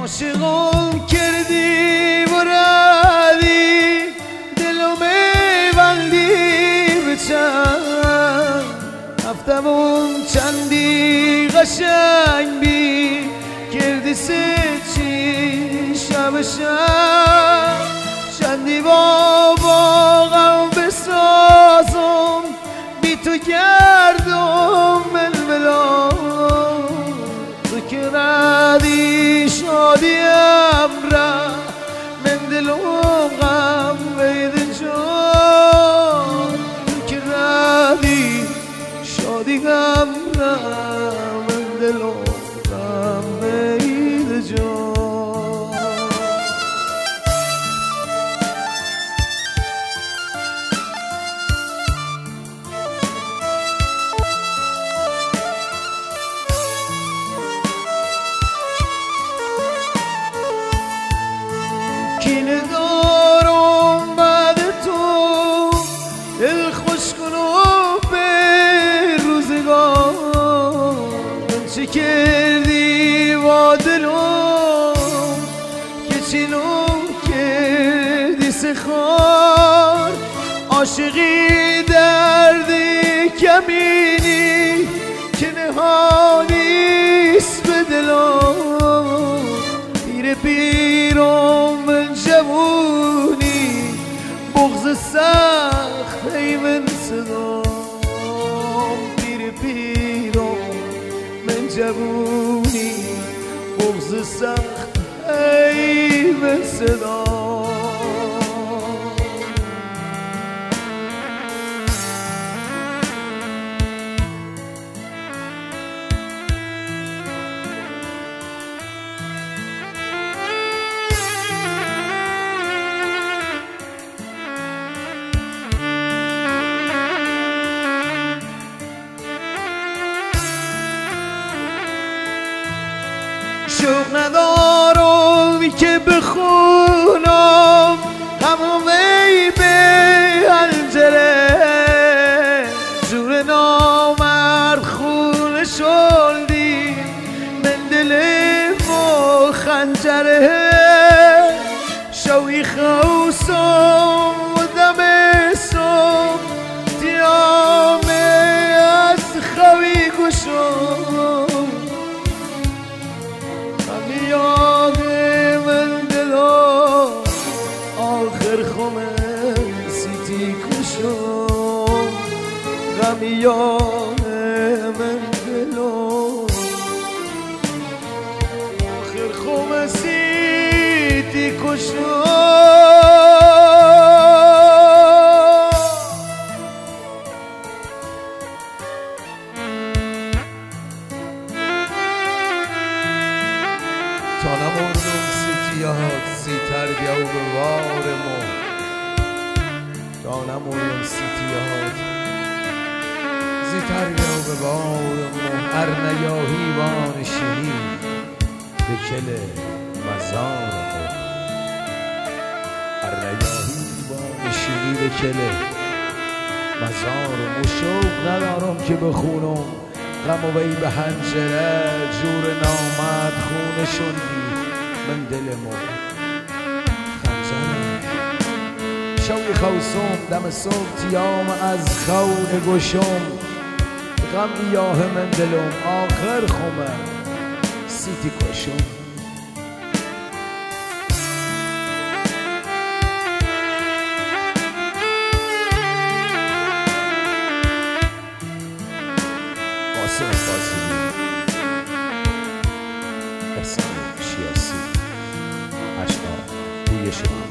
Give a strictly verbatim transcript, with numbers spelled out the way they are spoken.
عاشقم کردی و ردی دلو میبندی به چند هفتمون چندی قشنگ بی کردی سه چی شب شب چندی بابا غم بسازم بی تو گردم ململا تو که ردی شادیم را من دلم غم بید جان تو که ردی شادیم را من دلم غم بید جان کینه دارم بعد تو دل خوش کنم به روزگار من چه کردی با دلم که چینم کردی سخار عاشقی دردی کمینی که نهانیست به دلم پیر پیرم من جوونی بغض سخت ای من صدام پیر پیرم من جوونی بغض سخت ای من صدام شوق ندارم که بخونم غم وی به حنجره جور نامرد خون شلدی من دلم و خنجره شوی خوصم و دمستم دیامه از خوی گشم یاد من دلو آخر خمه سیتی کشم غم یاد من دلو آخر خمه سیتی کشم تا نمردم سیتیات سیتر بیاو به وار ما تا نمردم سیتیات زیتر بیاو به وار ما هر نیاهی وان شنی به کل مزار ما هر نیاهی وان شنی به کل مزار ما شوق ندارم که بخونم غم و وی به حنجره جور نامد خون شدی من دلمو خنجره شوی خوصم دم صبح تیام از خون گشم غم یاه من دلم آخر خمه سیتی کشم قاسم قاسمی قسم سیاسی اشنا بوی شما